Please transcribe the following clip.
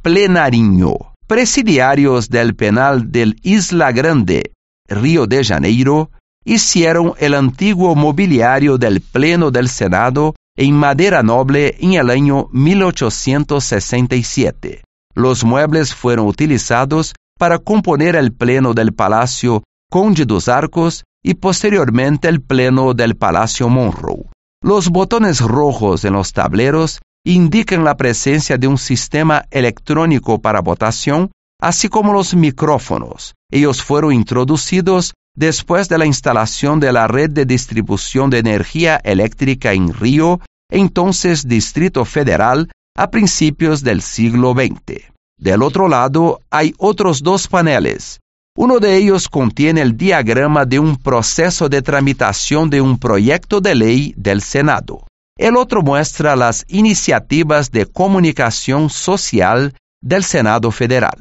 Plenarinho. Presidiarios del penal del Isla Grande, Río de Janeiro, hicieron el antiguo mobiliario del Pleno del Senado en madera noble en el año 1867. Los muebles fueron utilizados para componer el Pleno del Palacio Conde dos Arcos y posteriormente el Pleno del Palacio Monroe. Los botones rojos en los tableros indican la presencia de un sistema electrónico para votación, así como los micrófonos. Ellos fueron introducidos después de la instalación de la red de distribución de energía eléctrica en Río, entonces Distrito Federal, a principios del siglo XX. Del otro lado, hay otros dos paneles. Uno de ellos contiene el diagrama de un proceso de tramitación de un proyecto de ley del Senado. El otro muestra las iniciativas de comunicación social del Senado Federal.